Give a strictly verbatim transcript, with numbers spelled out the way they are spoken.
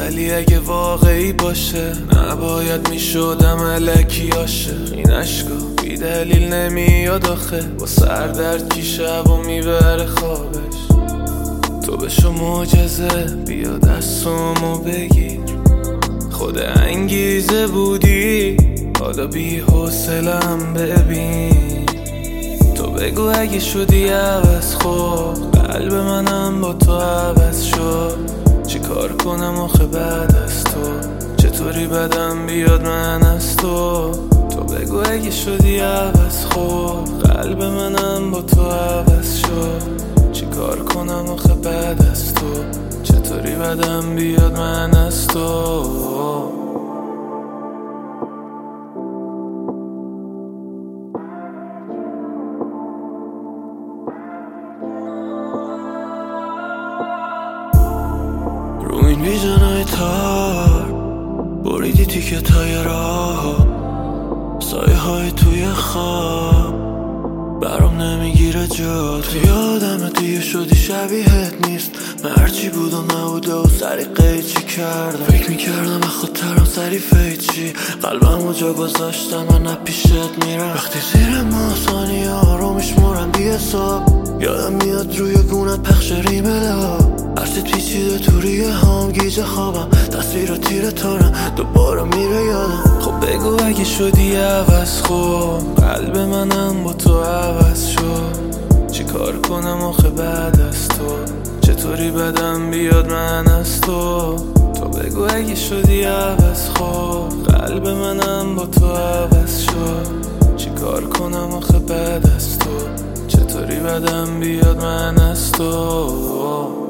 ولی اگه واقعی باشه نباید میشدم الکی عاشق. این عشقا بی دلیل نمیاد آخه، با سردرد کی شب و میبره خوابش. تو بشو معجزه بیا دستامو بگیر، خود انگیزه بودی حالا بی حوصله‌ام ببین. تو بگو اگه شدی عوض، خب قلب منم با تو عوض شد. چی کار کنم آخه بعد از تو، چطوری بدم بیاد من از تو. تو بگو اگه شدی عوض، خب قلب منم با تو عوض شد. چی کار کنم آخه بعد از تو، چطوری بدم بیاد من از تو. رو این ویژنای تار بریدی تیکه تای راه، سایه های توی خواب برام نمیگیره جا. تو یادم دیگه شدی شبیهت نیست، من هرچی بود و نبوده و سری قیچی کردم. فکر میکردم از خودترم سری فیچی، قلبم و جا گذاشتم من نپیشت میرم. وقتی زیر ماسانی ها رو میشمارم بی حساب، یادم میاد روی گونت پخش ریملا. هرچی پیچیده تو ریه هم گیجه خوابم، تصویر تیره تارم دوباره میره یادم. خب بگو اگه شدی عوض، خب قلب منم با تو عوض شد. چی کار کنم آخه بعد از تو، چطوری بدم بیاد من از تو. تو بگو اگه شدی عوض، خب قلب منم با تو عوض شد. چی کار کنم آخه بعد از تو، چطوری بدم بیاد من از تو.